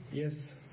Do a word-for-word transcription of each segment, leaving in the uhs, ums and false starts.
Yes.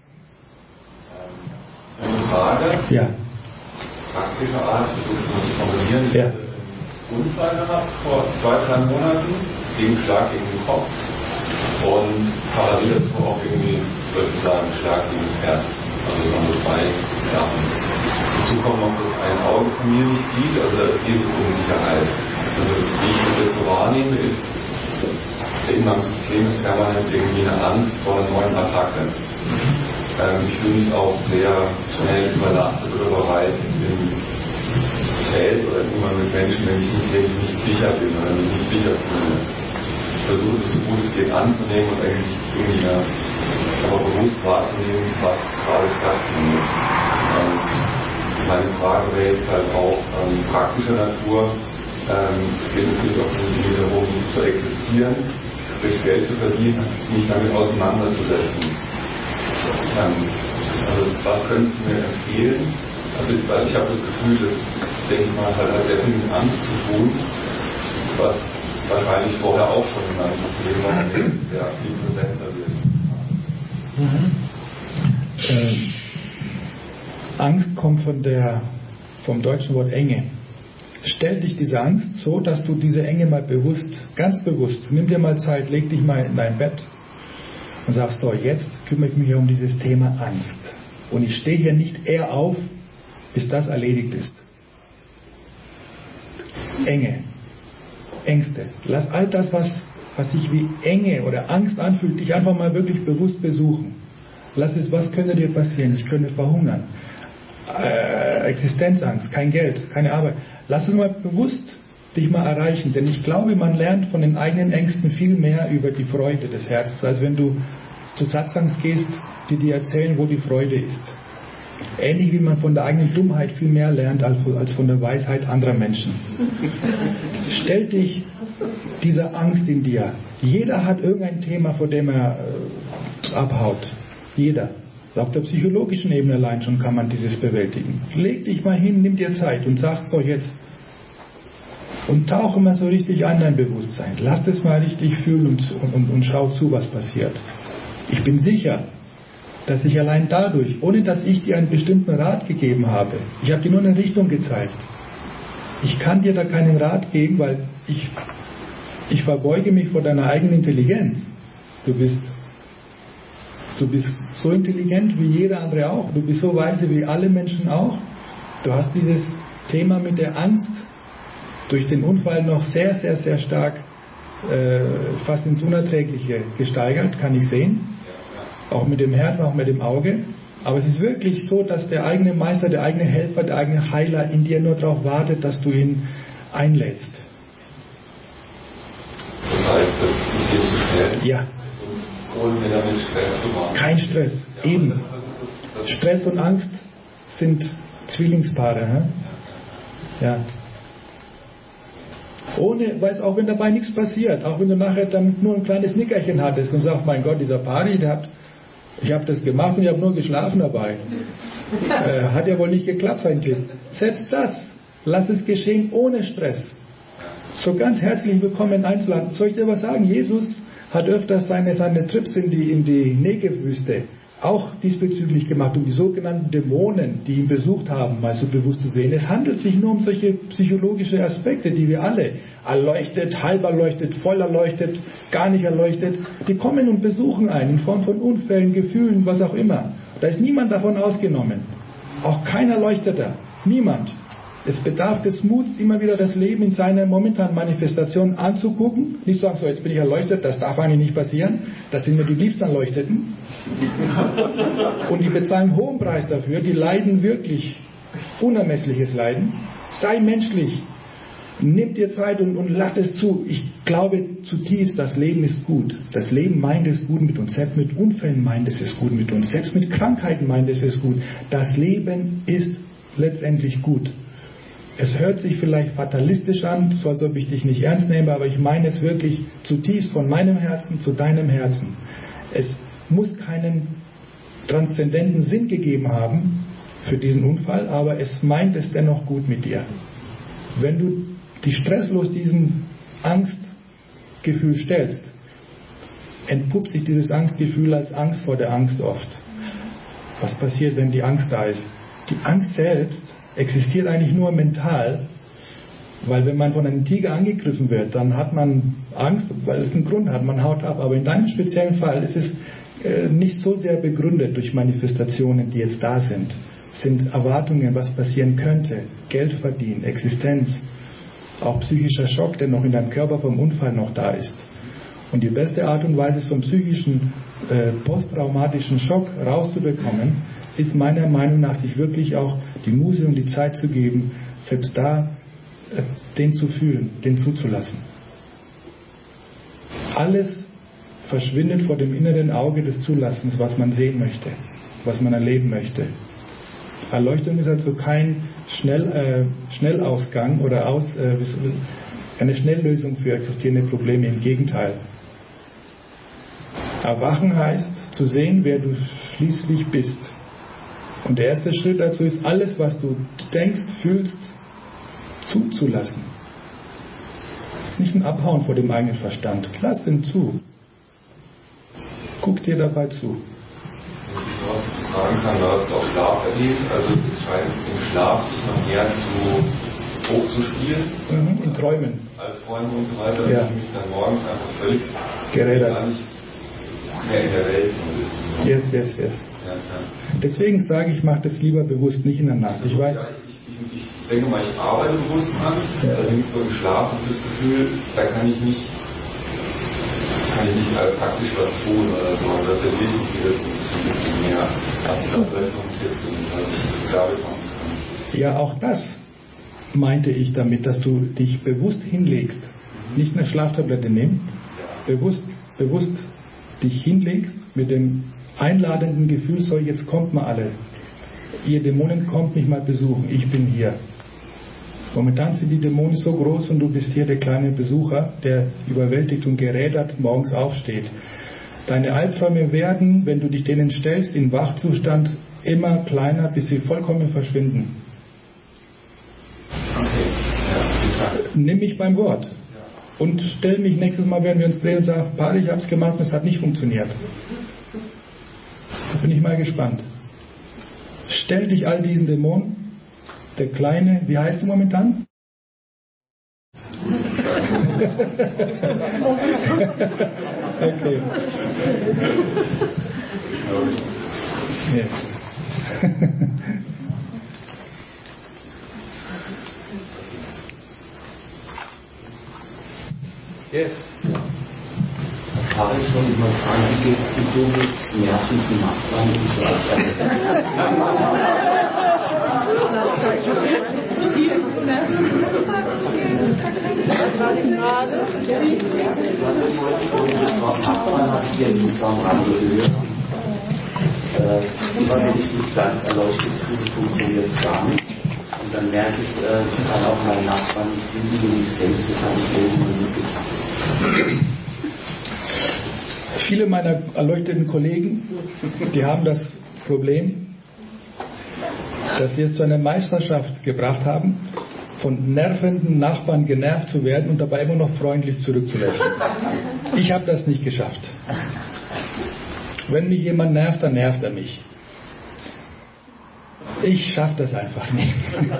Eine Frage. Ja. Praktischer Art, ich versuche es mal zu formulieren. Ich Ja. hatte einen Unfall gehabt vor zwei, drei Monaten, gegen Schlag gegen den Kopf. Und parallel dazu auch irgendwie, würde ich sagen, Schlag gegen das Herz. Also das waren zwei Sachen. Dazu kommt noch, dass ein Auge von mir nicht sieht, also da ist diese Unsicherheit. Also wie ich das so wahrnehme, ist, in meinem System ist permanent irgendwie eine Angst vor einer neuen Attacke. Ähm, ich fühle mich auch sehr schnell überlastet oder bereit im Feld oder im Umgang mit Menschen, wenn ich nicht, wenn ich nicht sicher bin oder mich nicht sicher fühle. Ich versuche es so gut es geht anzunehmen und eigentlich irgendwie ja, aber bewusst wahrzunehmen, was gerade stattfindet. Ähm, meine Frage wäre jetzt halt auch ähm, praktischer Natur. Ähm, es geht natürlich auch irgendwie darum, zu existieren, durch Geld zu verdienen, mich damit auseinanderzusetzen. Ähm, also was könntest du mir empfehlen? Also ich, ich habe das Gefühl, das denke ich mal, hat halt sehr viel mit Angst zu tun, was wahrscheinlich vorher auch schon in meinem System war, der viel präsenter wird. Mhm. Ähm, Angst kommt von der, vom deutschen Wort Enge. Stell dich diese Angst so, dass du diese Enge mal bewusst, ganz bewusst, nimm dir mal Zeit, leg dich mal in dein Bett und sagst, so, jetzt kümmere ich mich um dieses Thema Angst. Und ich stehe hier nicht eher auf, bis das erledigt ist. Enge, Ängste. Lass all das, was, was sich wie Enge oder Angst anfühlt, dich einfach mal wirklich bewusst besuchen. Lass es, was könnte dir passieren? Ich könnte verhungern. Äh, Existenzangst, kein Geld, keine Arbeit. Lass es mal bewusst dich mal erreichen, denn ich glaube, man lernt von den eigenen Ängsten viel mehr über die Freude des Herzens, als wenn du zu Satsangs gehst, die dir erzählen, wo die Freude ist. Ähnlich wie man von der eigenen Dummheit viel mehr lernt als von der Weisheit anderer Menschen. Stell dich dieser Angst in dir. Jeder hat irgendein Thema, vor dem er äh, abhaut. Jeder. Auf der psychologischen Ebene allein schon kann man dieses bewältigen. Leg dich mal hin, nimm dir Zeit und sag so jetzt. Und tauche mal so richtig an dein Bewusstsein. Lass es mal richtig fühlen und, und, und schau zu, was passiert. Ich bin sicher, dass ich allein dadurch, ohne dass ich dir einen bestimmten Rat gegeben habe, ich habe dir nur eine Richtung gezeigt. Ich kann dir da keinen Rat geben, weil ich, ich verbeuge mich vor deiner eigenen Intelligenz. Du bist Du bist so intelligent wie jeder andere auch. Du bist so weise wie alle Menschen auch. Du hast dieses Thema mit der Angst durch den Unfall noch sehr, sehr, sehr stark äh, fast ins Unerträgliche gesteigert, kann ich sehen. Auch mit dem Herzen, auch mit dem Auge. Aber es ist wirklich so, dass der eigene Meister, der eigene Helfer, der eigene Heiler in dir nur darauf wartet, dass du ihn einlädst. Das heißt, das ist dir zu schnell? Ja. Ohne mir damit Stress zu machen. Kein Stress, ja, eben. Stress und Angst sind Zwillingspaare. Hä? Ja. Ohne, weiß auch wenn dabei nichts passiert, auch wenn du nachher dann nur ein kleines Nickerchen hattest und sagst, mein Gott, dieser Pari, der hat, ich habe das gemacht und ich habe nur geschlafen dabei. äh, hat ja wohl nicht geklappt, sein Tipp. Selbst das, lass es geschehen ohne Stress. So ganz herzlich willkommen in Einzelland. Soll ich dir was sagen? Jesus hat öfters seine, seine Trips in die, in die Negev-Wüste auch diesbezüglich gemacht, um die sogenannten Dämonen, die ihn besucht haben, mal so bewusst zu sehen. Es handelt sich nur um solche psychologische Aspekte, die wir alle, erleuchtet, halb erleuchtet, voll erleuchtet, gar nicht erleuchtet, die kommen und besuchen einen in Form von Unfällen, Gefühlen, was auch immer. Da ist niemand davon ausgenommen. Auch kein Erleuchteter. Niemand. Es bedarf des Muts, immer wieder das Leben in seiner momentanen Manifestation anzugucken. Nicht sagen, so jetzt bin ich erleuchtet, das darf eigentlich nicht passieren. Das sind mir die liebsten Erleuchteten. Und die bezahlen einen hohen Preis dafür. Die leiden wirklich unermessliches Leiden. Sei menschlich. Nimm dir Zeit und, und lass es zu. Ich glaube zutiefst, das Leben ist gut. Das Leben meint es gut mit uns. Selbst mit Unfällen meint es es gut mit uns. Selbst mit Krankheiten meint es es gut. Das Leben ist letztendlich gut. Es hört sich vielleicht fatalistisch an, so als ob ich dich nicht ernst nehme, aber ich meine es wirklich zutiefst von meinem Herzen zu deinem Herzen. Es muss keinen transzendenten Sinn gegeben haben für diesen Unfall, aber es meint es dennoch gut mit dir. Wenn du dich stresslos diesem Angstgefühl stellst, entpuppt sich dieses Angstgefühl als Angst vor der Angst oft. Was passiert, wenn die Angst da ist? Die Angst selbst existiert eigentlich nur mental, weil wenn man von einem Tiger angegriffen wird, dann hat man Angst, weil es einen Grund hat, man haut ab. Aber in deinem speziellen Fall ist es äh, nicht so sehr begründet durch Manifestationen, die jetzt da sind. Es sind Erwartungen, was passieren könnte, Geld verdienen, Existenz, auch psychischer Schock, der noch in deinem Körper vom Unfall noch da ist. Und die beste Art und Weise, so einen psychischen äh, posttraumatischen Schock rauszubekommen, ist meiner Meinung nach, sich wirklich auch die Muße und die Zeit zu geben, selbst da äh, den zu fühlen, den zuzulassen. Alles verschwindet vor dem inneren Auge des Zulassens, was man sehen möchte, was man erleben möchte. Erleuchtung ist also kein Schnell, äh, Schnellausgang oder aus, äh, eine Schnelllösung für existierende Probleme, im Gegenteil. Erwachen heißt, zu sehen, wer du schließlich bist. Und der erste Schritt dazu ist, alles, was du denkst, fühlst, zuzulassen. Das ist nicht ein Abhauen vor dem eigenen Verstand. Lass den zu. Guck dir dabei zu. Fragen kann, du hast auch Schlaf erlebt, also es scheint im Schlaf sich noch mehr zu hoch zu spielen. Mhm, in Träumen. Als Träume und so weiter, ja. Ich mich dann morgens einfach völlig gerädert. Gar nicht mehr in der Welt so ist. Yes, yes, yes. Ja, ja. Deswegen sage ich, mach das lieber bewusst, nicht in der Nacht. Ich weiß. Ja, ich, ich, ich denke mal, ich arbeite bewusst dran, ja. Allerdings so im Schlaf und das Gefühl, da kann ich nicht kann ich nicht äh, praktisch was tun oder so. Also da verliere ich mich das ein bisschen mehr, als ich das vielleicht noch Tipps und was ich klar bekommen kann. Ja, auch das meinte ich damit, dass du dich bewusst hinlegst. Mhm. Nicht eine Schlaftablette nehmen, ja. bewusst, bewusst dich hinlegst mit dem einladenden Gefühl, so jetzt kommt mal alle. Ihr Dämonen kommt mich mal besuchen, ich bin hier. Momentan sind die Dämonen so groß und du bist hier der kleine Besucher, der überwältigt und gerädert morgens aufsteht. Deine Albträume werden, wenn du dich denen stellst, im Wachzustand immer kleiner, bis sie vollkommen verschwinden. Okay. Ja. Nimm mich beim Wort. Und stell mich nächstes Mal, wenn wir uns drehen und sagen, Paul, ich habe es gemacht und es hat nicht funktioniert. Da bin ich mal gespannt. Stell dich all diesen Dämonen, der Kleine, wie heißt du momentan? Okay. Yes. Yes. Habe ich schon mal fragen, wie gehst du mit nervigen Nachbarn und so Nachbarn habe ich jetzt nicht am Rande gehört. Immer wenn ich nicht ganz erleuchtet fühle, funktioniert es gar nicht. Und dann merke ich, ich kann auch meinen Nachbarn nicht lieben, wie ich selbst, das habe ich irgendwie nicht. Viele meiner erleuchteten Kollegen, die haben das Problem, dass sie es zu einer Meisterschaft gebracht haben, von nervenden Nachbarn genervt zu werden und dabei immer noch freundlich zurückzulächeln. Ich habe das nicht geschafft. Wenn mich jemand nervt, dann nervt er mich. Ich schaffe das einfach nicht.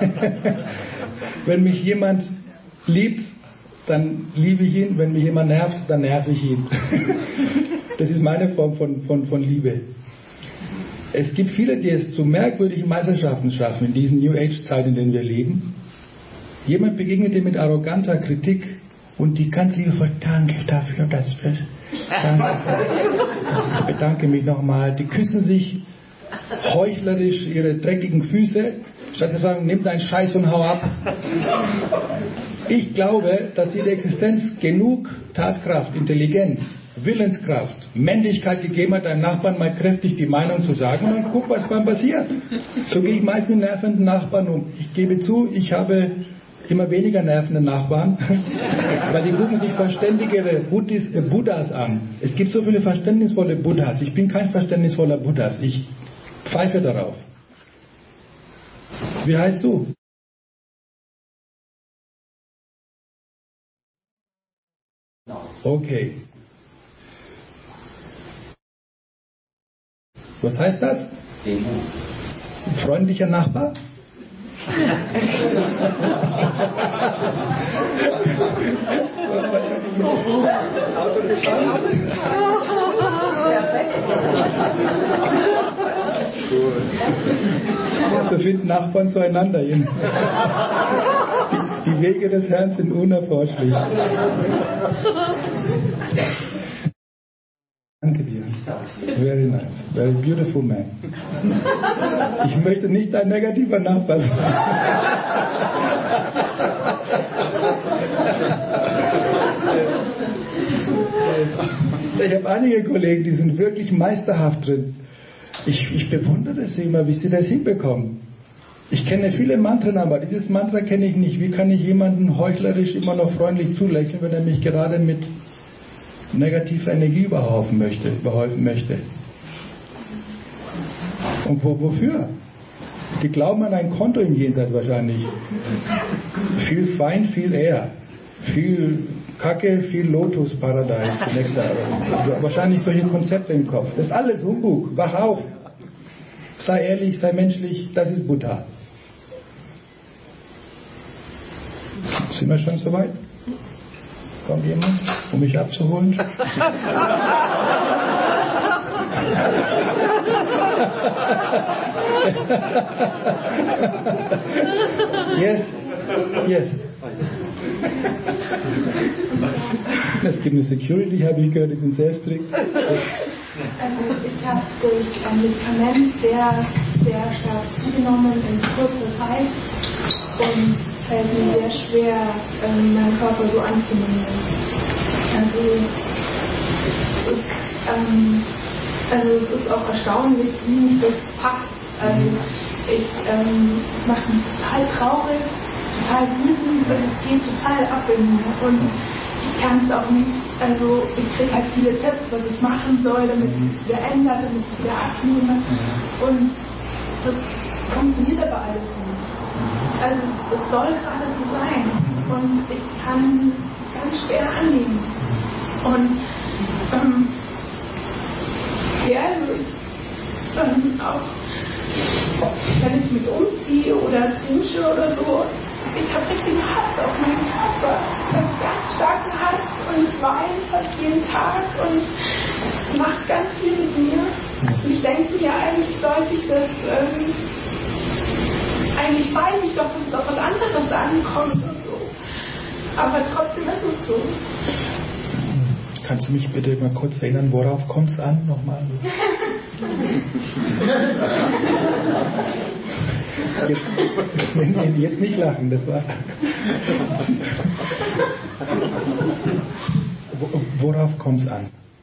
Wenn mich jemand liebt, dann liebe ich ihn. Wenn mich jemand nervt, dann nerv ich ihn. Das ist meine Form von, von, von Liebe. Es gibt viele, die es zu merkwürdigen Meisterschaften schaffen in diesen New Age-Zeiten, in denen wir leben. Jemand begegnet dir mit arroganter Kritik und die ganz liebevoll, danke dafür, dass wir, danke, ich bedanke mich nochmal. Die küssen sich heuchlerisch ihre dreckigen Füße, statt zu sagen, nimm deinen Scheiß und hau ab. Ich glaube, dass dir die Existenz genug Tatkraft, Intelligenz, Willenskraft, Männlichkeit gegeben hat, deinem Nachbarn mal kräftig die Meinung zu sagen und dann guck, was dann passiert. So gehe ich meist mit nervenden Nachbarn um. Ich gebe zu, ich habe immer weniger nervende Nachbarn, weil die gucken sich verständigere Buddhis, äh, Buddhas an. Es gibt so viele verständnisvolle Buddhas. Ich bin kein verständnisvoller Buddhas. Ich pfeife darauf. Wie heißt du? Okay. Was heißt das? Demut. Freundlicher Nachbar? So finden Nachbarn zueinander hin. Die, die Wege des Herrn sind unerforschlich. Danke dir. Very nice. Very beautiful man. Ich möchte nicht ein negativer Nachbar sein. Ich habe einige Kollegen, die sind wirklich meisterhaft drin. Ich, ich bewundere sie immer, wie sie das hinbekommen. Ich kenne viele Mantren, aber dieses Mantra kenne ich nicht. Wie kann ich jemanden heuchlerisch immer noch freundlich zulächeln, wenn er mich gerade mit negativer Energie überhaufen möchte, überhäufen möchte? Und wo, wofür? Die glauben an ein Konto im Jenseits wahrscheinlich. Viel Fein, viel Air. Viel Kacke, viel Lotus, Paradise, Nektar. Also wahrscheinlich solche Konzepte im Kopf. Das ist alles Humbug. Wach auf. Sei ehrlich, sei menschlich. Das ist Buddha. Sind wir schon soweit? Kommt jemand, um mich abzuholen? Yes, yes. Es gibt eine Security, habe ich gehört, die sind sehr strikt. Also ich habe durch ein Medikament sehr, sehr stark zugenommen in kurzer Zeit und fällt mir sehr schwer, ähm, meinen Körper so anzunehmen. Also es ist, ähm, also es ist auch erstaunlich, wie mich das packt. Also ich, ähm, es macht mich total traurig, total wütend, also es geht total ab in mir und ich kann es auch nicht, also ich kriege halt viele Tipps, was ich machen soll, damit ich es wieder ändere, damit ich es wieder abnehme und das funktioniert aber alles nicht. Also es soll gerade so sein und ich kann es ganz schwer annehmen und ähm, ja, also ich ähm, auch wenn ich mich umziehe oder dusche oder so, ich habe richtig Hass auf meinen Körper, also ganz starken Hass und ich weine fast jeden Tag und es macht ganz viel mit mir und ich denke mir, eigentlich sollte ich das ähm, eigentlich weiß ich doch, dass es auf was anderes ankommt und so, aber trotzdem ist es so. Kannst du mich bitte mal kurz erinnern, worauf kommt es an? Nochmal. Jetzt, jetzt nicht lachen, das war. Worauf kommt es an?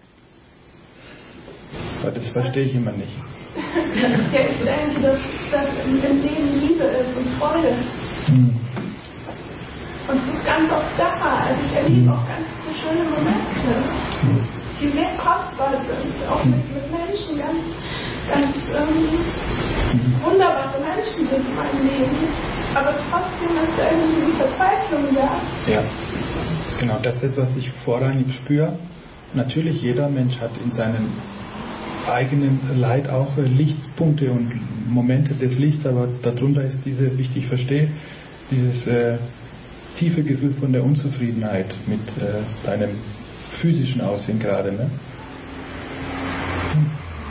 Das verstehe ich immer nicht. Ja, ich denke, dass, dass im Leben Liebe ist und Freude. Hm. Und es ist ganz oft da. Also ich erlebe auch ganz viele schöne Momente, die sehr kostbar sind, auch mit, mit Menschen, ganz, ganz ähm, wunderbare Menschen sind in meinem Leben. Aber trotzdem ist irgendwie die Verzweiflung da. Ja, genau, das ist, was ich vorrangig spüre. Natürlich, jeder Mensch hat in seinem eigenen Leid auch Lichtpunkte und Momente des Lichts, aber darunter ist diese, wie ich dich verstehe, dieses äh, tiefe Gefühl von der Unzufriedenheit mit äh, deinem physischen Aussehen gerade, ne? Hm.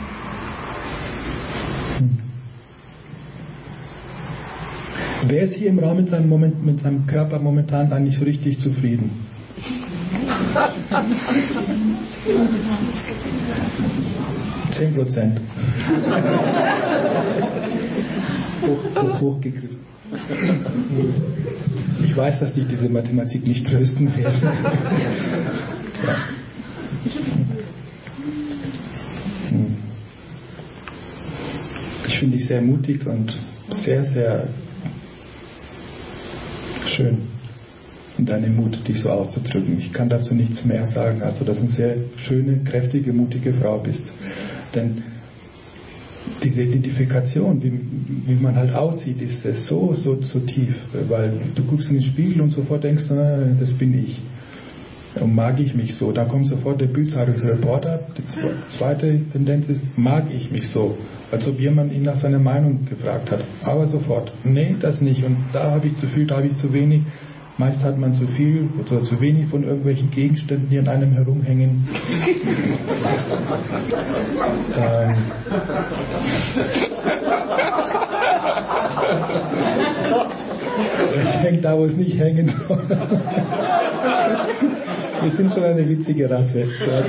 Hm. Wer ist hier im Raum mit seinem, Moment, mit seinem Körper momentan eigentlich so richtig zufrieden? Zehn Prozent. hoch, hoch, hochgegriffen. Ich weiß, dass dich diese Mathematik nicht trösten wird. Ja. Ich finde dich sehr mutig und sehr, sehr schön, deine Mut, dich so auszudrücken. Ich kann dazu nichts mehr sagen, also dass du eine sehr schöne, kräftige, mutige Frau bist. Denn diese Identifikation, wie, wie man halt aussieht, ist es so, so, so tief, weil du guckst in den Spiegel und sofort denkst, ah, das bin ich. Und mag ich mich so? Da kommt sofort der Bildzeitungsreporter. Die zweite Tendenz ist, mag ich mich so? Als ob jemand ihn nach seiner Meinung gefragt hat. Aber sofort, nee, das nicht. Und da habe ich zu viel, da habe ich zu wenig. Meist hat man zu viel oder zu wenig von irgendwelchen Gegenständen, die an einem herumhängen. ähm. Es hängt da, wo es nicht hängen soll. Wir sind schon eine witzige Rasse.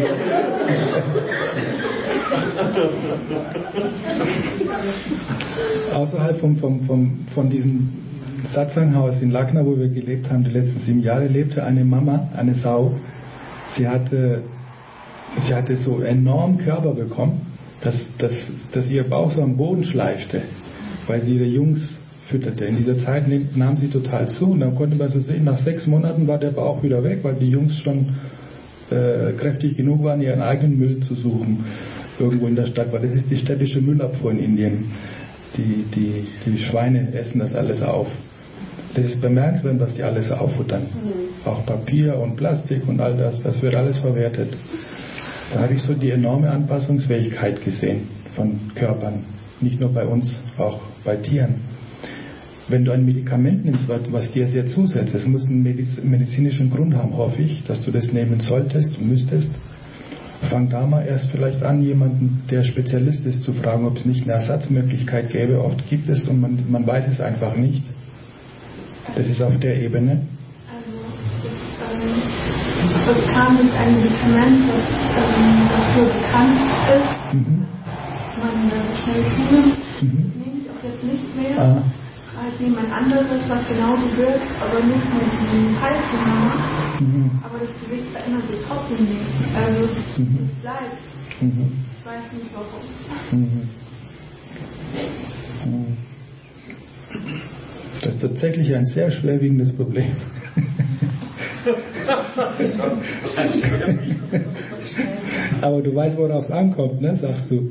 Außerhalb vom, vom, vom, von diesem Satsanghaus in Lucknow, wo wir gelebt haben, die letzten sieben Jahre, lebte eine Mama, eine Sau. Sie hatte, sie hatte so enorm Körper bekommen, dass, dass, dass ihr Bauch so am Boden schleifte, weil sie ihre Jungs fütterte. In dieser Zeit nahm sie total zu und dann konnte man so sehen, nach sechs Monaten war der Bauch wieder weg, weil die Jungs schon äh, kräftig genug waren, ihren eigenen Müll zu suchen irgendwo in der Stadt, weil das ist die städtische Müllabfuhr in Indien. Die, die, die Schweine essen das alles auf. Das ist bemerkenswert, was die alles auffuttern. Mhm. Auch Papier und Plastik und all das, das wird alles verwertet. Da habe ich so die enorme Anpassungsfähigkeit gesehen von Körpern. Nicht nur bei uns, auch bei Tieren. Wenn du ein Medikament nimmst, was dir sehr zusetzt, es muss einen medizinischen Grund haben, hoffe ich, dass du das nehmen solltest und müsstest. Fang da mal erst vielleicht an, jemanden, der Spezialist ist, zu fragen, ob es nicht eine Ersatzmöglichkeit gäbe. Oft gibt es und man, man weiß es einfach nicht. Das ist auf der Ebene. Also, das, ähm, das kam durch ein Medikament, das ähm, dafür bekannt ist. Mhm. Man das schnell zunimmt. Mhm. Das nehme ich auch jetzt nicht mehr. Ah. Ich nehme ein anderes, was genauso wirkt, aber nicht mit diesem Heißhunger macht. Mhm. Aber das Gewicht verändert sich trotzdem nicht. Also mhm. es bleibt. Mhm. Ich weiß nicht warum. Mhm. Mhm. Das ist tatsächlich ein sehr schwerwiegendes Problem. Aber du weißt, worauf es ankommt, ne? Sagst du.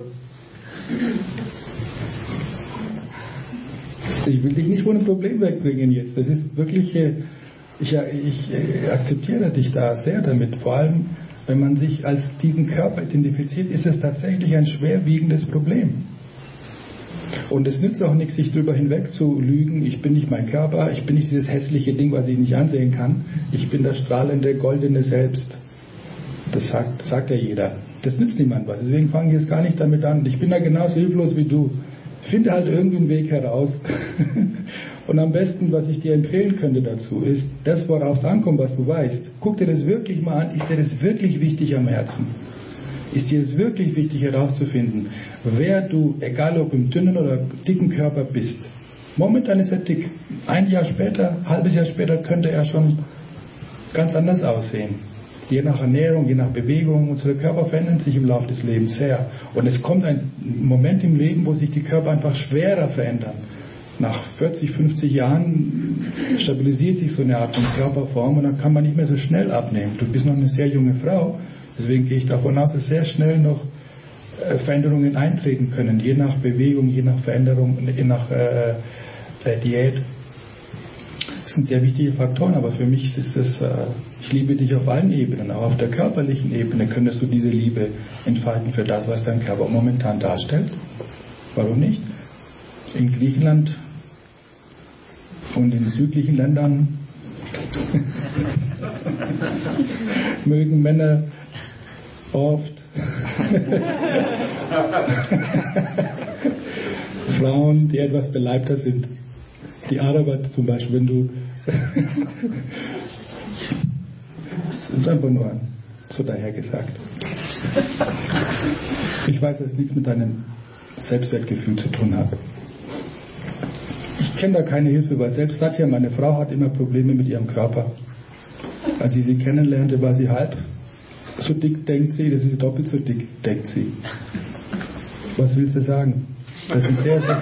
Ich will dich nicht von einem Problem wegbringen jetzt. Das ist wirklich, ich, ich akzeptiere dich da sehr damit. Vor allem, wenn man sich als diesen Körper identifiziert, ist es tatsächlich ein schwerwiegendes Problem. Und es nützt auch nichts, sich darüber hinweg zu lügen, ich bin nicht mein Körper, ich bin nicht dieses hässliche Ding, was ich nicht ansehen kann, ich bin das strahlende, goldene Selbst. Das sagt, sagt ja jeder. Das nützt niemand was. Deswegen fange ich jetzt gar nicht damit an. Ich bin da genauso hilflos wie du. Finde halt irgendwie einen Weg heraus. Und am besten, was ich dir empfehlen könnte dazu, ist, das, worauf es ankommt, was du weißt. Guck dir das wirklich mal an. Ist dir das wirklich wichtig am Herzen? Ist dir es wirklich wichtig herauszufinden, wer du, egal ob im dünnen oder dicken Körper bist? Momentan ist er dick. Ein Jahr später, ein halbes Jahr später könnte er schon ganz anders aussehen. Je nach Ernährung, je nach Bewegung, unsere Körper verändern sich im Laufe des Lebens sehr. Und es kommt ein Moment im Leben, wo sich die Körper einfach schwerer verändern. Nach vierzig, fünfzig Jahren stabilisiert sich so eine Art von Körperform und dann kann man nicht mehr so schnell abnehmen. Du bist noch eine sehr junge Frau, deswegen gehe ich davon aus, dass sehr schnell noch Veränderungen eintreten können, je nach Bewegung, je nach Veränderung, je nach äh, Diät. Das sind sehr wichtige Faktoren, aber für mich ist es, äh, ich liebe dich auf allen Ebenen, auch auf der körperlichen Ebene könntest du diese Liebe entfalten für das, was dein Körper momentan darstellt. Warum nicht? In Griechenland und in südlichen Ländern mögen Männer oft Frauen, die etwas beleibter sind. Die Araber zum Beispiel, wenn du das ist einfach nur so daher gesagt. Ich weiß, dass es nichts mit deinem Selbstwertgefühl zu tun hat. Ich kenne da keine Hilfe, weil selbst Nadja, meine Frau, hat immer Probleme mit ihrem Körper. Als ich sie kennenlernte, war sie halb so dick, denkt sie, das ist doppelt so dick, denkt sie. Was willst du sagen? Das ist sehr, sehr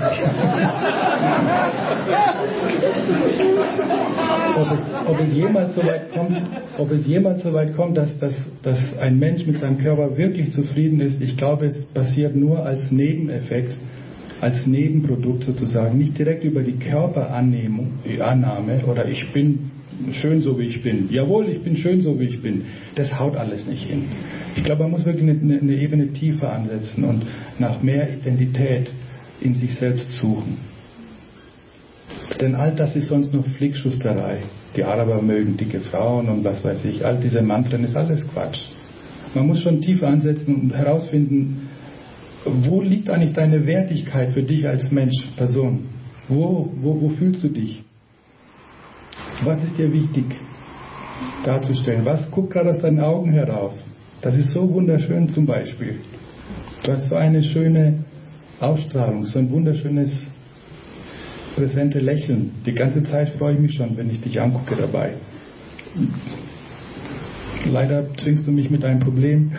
ob, es, ob es jemals so weit kommt, ob es jemals so weit kommt, dass, dass, dass ein Mensch mit seinem Körper wirklich zufrieden ist, ich glaube, es passiert nur als Nebeneffekt, als Nebenprodukt sozusagen, nicht direkt über die Körperannahme oder ich bin schön so wie ich bin. Jawohl, ich bin schön so wie ich bin. Das haut alles nicht hin. Ich glaube, man muss wirklich eine, eine Ebene tiefer ansetzen und nach mehr Identität in sich selbst suchen. Denn all das ist sonst nur Flickschusterei. Die Araber mögen dicke Frauen und was weiß ich. All diese Mantren ist alles Quatsch. Man muss schon tiefer ansetzen und herausfinden, wo liegt eigentlich deine Wertigkeit für dich als Mensch, Person? Wo, wo, wo fühlst du dich? Was ist dir wichtig darzustellen? Was guckt gerade aus deinen Augen heraus? Das ist so wunderschön zum Beispiel. Du hast so eine schöne Ausstrahlung, so ein wunderschönes, präsente Lächeln. Die ganze Zeit freue ich mich schon, wenn ich dich angucke dabei. Leider zwingst du mich mit einem Problem.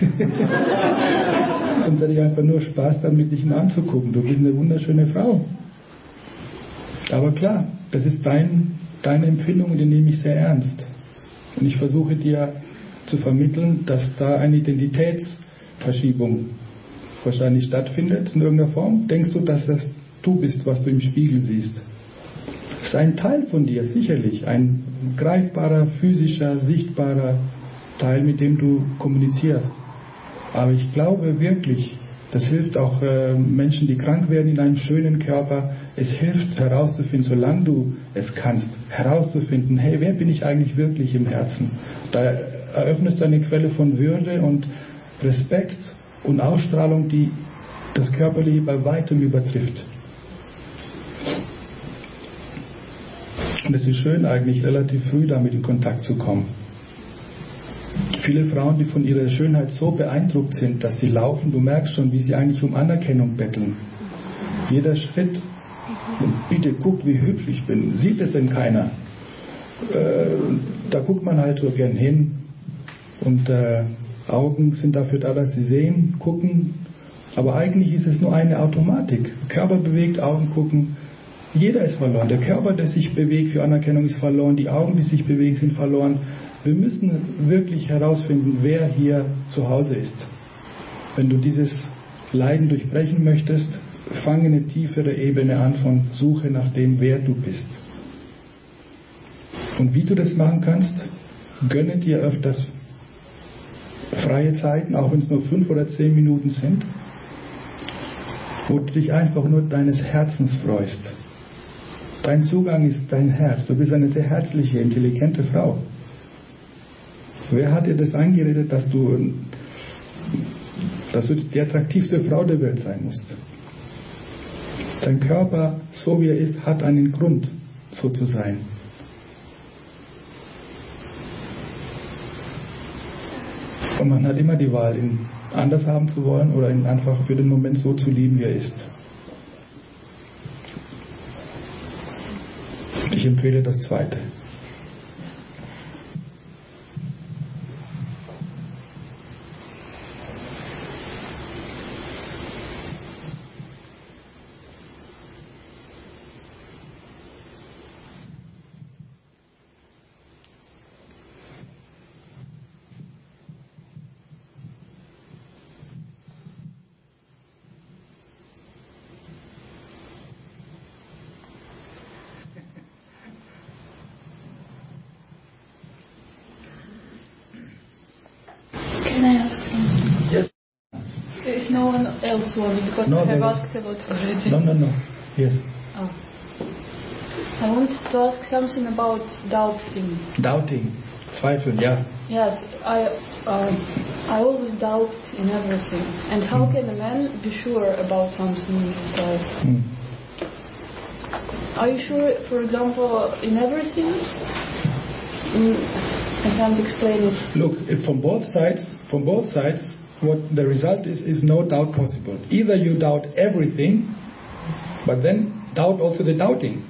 Sonst hätte ich einfach nur Spaß damit, dich mal anzugucken. Du bist eine wunderschöne Frau. Aber klar, das ist dein, deine Empfindung, die nehme ich sehr ernst. Und ich versuche dir zu vermitteln, dass da eine Identitätsverschiebung wahrscheinlich stattfindet in irgendeiner Form. Denkst du, dass das du bist, was du im Spiegel siehst? Das ist ein Teil von dir, sicherlich. Ein greifbarer, physischer, sichtbarer Teil, mit dem du kommunizierst. Aber ich glaube wirklich, das hilft auch äh, Menschen, die krank werden in einem schönen Körper. Es hilft herauszufinden, solange du es kannst, herauszufinden, hey, wer bin ich eigentlich wirklich im Herzen? Da eröffnest du eine Quelle von Würde und Respekt und Ausstrahlung, die das Körperliche bei weitem übertrifft. Und es ist schön eigentlich, relativ früh damit in Kontakt zu kommen. Viele Frauen, die von ihrer Schönheit so beeindruckt sind, dass sie laufen, du merkst schon, wie sie eigentlich um Anerkennung betteln. Jeder Schritt, bitte guck, wie hübsch ich bin. Sieht es denn keiner? Äh, da guckt man halt so gern hin. Und äh, Augen sind dafür da, dass sie sehen, gucken. Aber eigentlich ist es nur eine Automatik. Körper bewegt, Augen gucken. Jeder ist verloren. Der Körper, der sich bewegt für Anerkennung, ist verloren. Die Augen, die sich bewegen, sind verloren. Wir müssen wirklich herausfinden, wer hier zu Hause ist. Wenn du dieses Leiden durchbrechen möchtest, fange eine tiefere Ebene an von Suche nach dem, wer du bist. Und wie du das machen kannst, gönne dir öfters freie Zeiten, auch wenn es nur fünf oder zehn Minuten sind, wo du dich einfach nur deines Herzens freust. Dein Zugang ist dein Herz. Du bist eine sehr herzliche, intelligente Frau. Wer hat dir das eingeredet, dass du, dass du die attraktivste Frau der Welt sein musst? Dein Körper, so wie er ist, hat einen Grund, so zu sein. Und man hat immer die Wahl, ihn anders haben zu wollen oder ihn einfach für den Moment so zu lieben, wie er ist. Ich empfehle das Zweite. Can I ask something? Yes. If no one else wants, because No, I have there- asked a lot already. No, no, no. Yes. Oh. I wanted to ask something about doubting. Doubting. Zweifeln, ja. Yes, I um, I always doubt in everything. And how Mm. can a man be sure about something in his life? Hm. Are you sure, for example, in everything? Mm, I can't explain it. Look, if from both sides, from both sides, what the result is, is no doubt possible. Either you doubt everything, but then doubt also the doubting.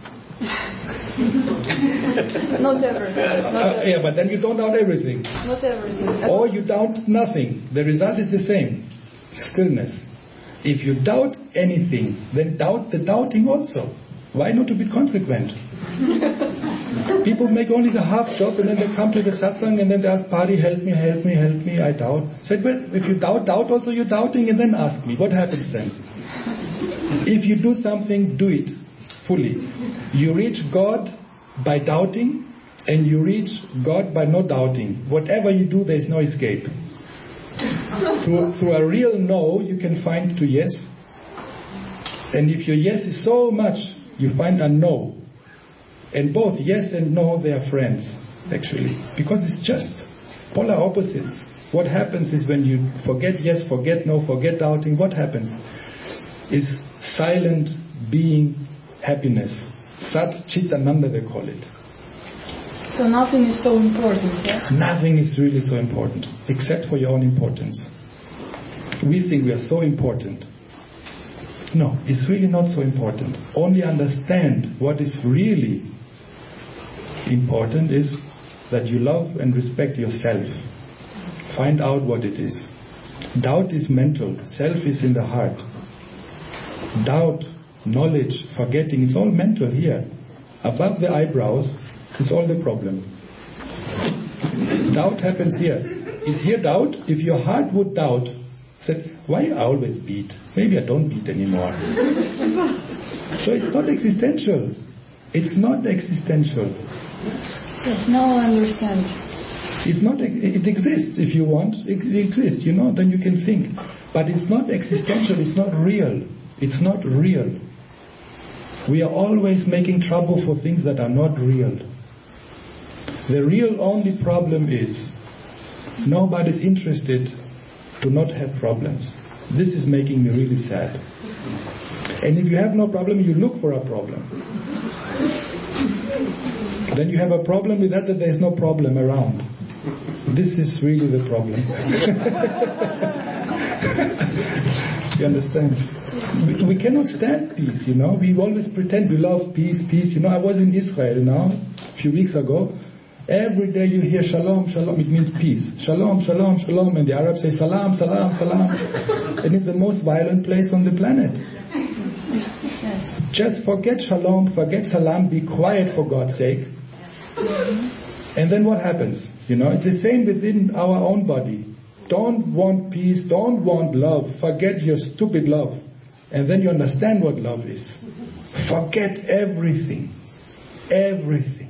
Not everything. Not, Uh, everything. yeah, but then you don't doubt everything. Not everything. Or you doubt nothing. The result is the same. Stillness. If you doubt anything, then doubt the doubting also. Why not to be consequent? People make only the half job and then they come to the satsang and then they ask, Pari, help me, help me, help me, I doubt. Said, well, if you doubt, doubt also you're doubting and then ask me, what happens then? If you do something, do it fully. You reach God by doubting, And you reach God by not doubting. Whatever you do, there is no escape. through, through a real no, you can find to yes. And if your yes is so much, you find a no. And both yes and no, they are friends, actually. Because it's just polar opposites. What happens is when you forget yes, forget no, forget doubting, what happens is silent being happiness. Sat Chitananda, they call it. So nothing is so important, yes? Nothing is really so important, except for your own importance. We think we are so important. No, it's really not so important. Only understand what is really important is that you love and respect yourself. Find out what it is. Doubt is mental. Self is in the heart. Doubt, knowledge, forgetting, it's all mental here. Above the eyebrows, it's all the problem. Doubt happens here. Is here doubt? If your heart would doubt, say, why I always beat? Maybe I don't beat anymore. So it's not existential. It's not existential. Yes, now I understand. It's not. It exists if you want. It exists, you know. Then you can think. But it's not existential. It's not real. It's not real. We are always making trouble for things that are not real. The real only problem is nobody's interested to not have problems. This is making me really sad. And if you have no problem, you look for a problem. Then you have a problem with that, that there is no problem around. This is really the problem. You understand? We, we cannot stand peace, you know. We always pretend we love peace, peace. You know, I was in Israel now, a few weeks ago. Every day you hear shalom, shalom, it means peace. Shalom, shalom, shalom. And the Arabs say salam, salam, salam. And it's the most violent place on the planet. Just forget shalom, forget salam, be quiet for God's sake. And then what happens? You know, it's the same within our own body. Don't want peace, don't want love. Forget your stupid love. And then you understand what love is. Forget everything. Everything.